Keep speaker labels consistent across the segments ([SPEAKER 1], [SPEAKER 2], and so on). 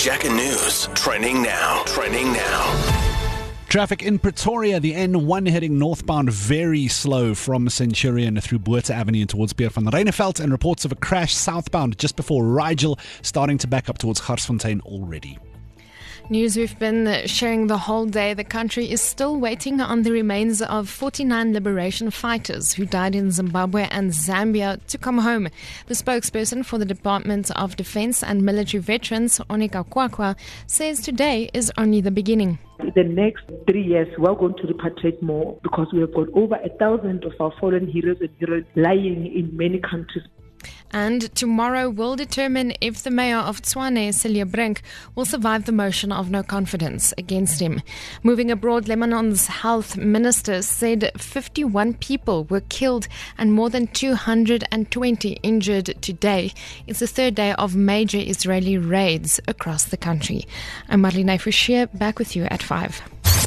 [SPEAKER 1] Jacka News. Trending now.
[SPEAKER 2] Traffic in Pretoria, the N1 heading northbound very slow from Centurion through Botha Avenue towards Pier van Reineveld, and reports of a crash southbound just before Rigel, starting to back up towards Garsfontein already.
[SPEAKER 3] News we've been sharing the whole day. The country is still waiting on the remains of 49 liberation fighters who died in Zimbabwe and Zambia to come home. The spokesperson for the Department of Defense and Military Veterans, Onika Kwakwa, says today is only the beginning.
[SPEAKER 4] In the next 3 years, we're going to repatriate more because we have got over 1,000 of our fallen heroes and heroines lying in many countries.
[SPEAKER 3] And tomorrow will determine if the mayor of Tshwane, Celia Brink, will survive the motion of no confidence against him. Moving abroad, Lebanon's health minister said 51 people were killed and more than 220 injured today. It's the third day of major Israeli raids across the country. I'm Marlene Fouchier, back with you at 5.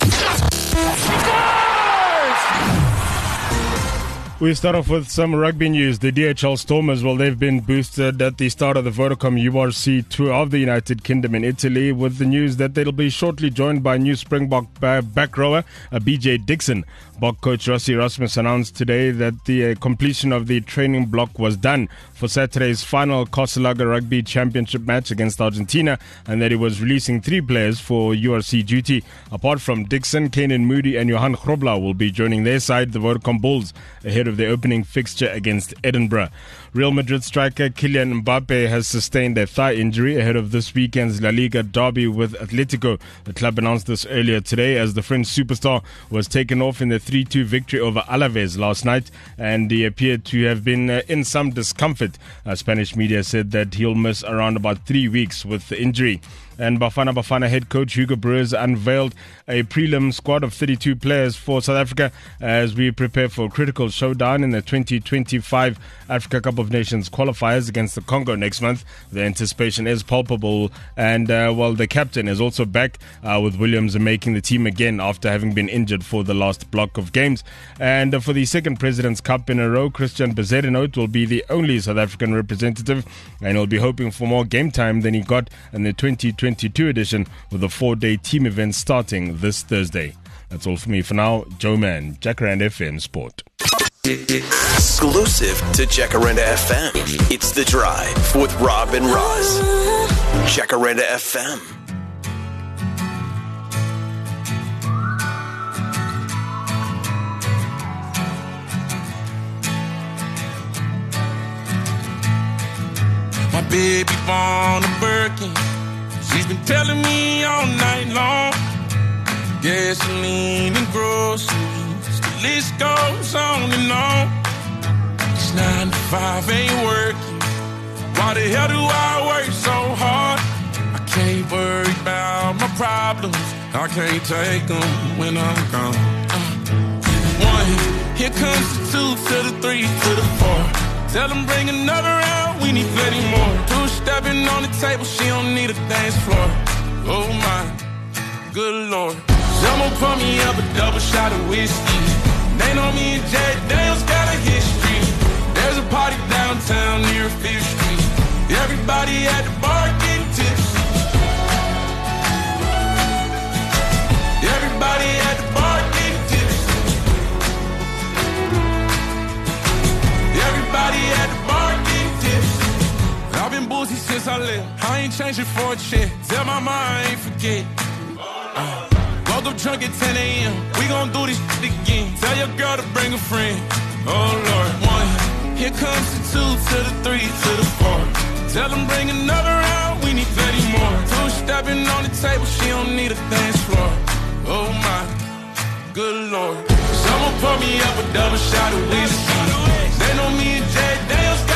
[SPEAKER 5] We start off with some rugby news. The DHL Stormers, well, they've been boosted at the start of the Vodacom URC tour of the United Kingdom in Italy, with the news that they'll be shortly joined by new Springbok back rower BJ Dixon. Bok coach Rossi Rasmus announced today that the completion of the training block was done for Saturday's final Casalaga Rugby Championship match against Argentina, and that he was releasing 3 players for URC duty. Apart from Dixon, Kanan Moody and Johan Grobler will be joining their side, the Vodacom Bulls, ahead of their opening fixture against Edinburgh. Real Madrid striker Kylian Mbappe has sustained a thigh injury ahead of this weekend's La Liga derby with Atletico. The club announced this earlier today as the French superstar was taken off in the 3-2 victory over Alaves last night, and he appeared to have been in some discomfort. Spanish media said that he'll miss around about 3 weeks with the injury. And Bafana head coach Hugo Broos unveiled a prelim squad of 32 players for South Africa as we prepare for a critical showdown in the 2025 Africa Cup of Nations qualifiers against the Congo next month. The anticipation is palpable, and the captain is also back with Williams making the team again after having been injured for the last block of games. And for the second President's Cup in a row, Christian Bezuidenhout will be the only South African representative, and he'll be hoping for more game time than he got in the 2022 edition, with a 4-day team event starting this Thursday. That's all for me for now. Joe Mann, Jacaranda FM Sport.
[SPEAKER 1] Exclusive to Jacaranda FM. It's The Drive with Rob and Roz. Jacaranda FM.
[SPEAKER 6] My baby born a Birkin. She's been telling me all night long. Gasoline and groceries, the list goes on and on. It's 9 to 5, ain't working. Why the hell do I work so hard? I can't worry about my problems. I can't take them when I'm gone. 1, here comes the 2 to the 3 to the 4. Tell them bring another round, we need plenty more. 2 stepping on the table, she don't need a dance floor. Oh my, good Lord. Someone pour me up a double shot of whiskey. They know me and Jay Daniels got a history. There's a party downtown near 5th Street. Everybody at the bar getting tipsy. Everybody at the bar getting tipsy. Everybody at the bar getting tipsy. I've been boozy since I left. I ain't changing for a check. Tell my mom I ain't forget. Woke up drunk at 10 a.m. We gon' do this shit again. Tell your girl to bring a friend. Oh Lord. 1, here comes the 2 to the 3 to the 4. Tell them bring another round, we need plenty more. 2 stepping on the table, she don't need a dance floor. Oh my, good Lord. Someone pour me up a double shot of whiskey. They know me and Jay Daniels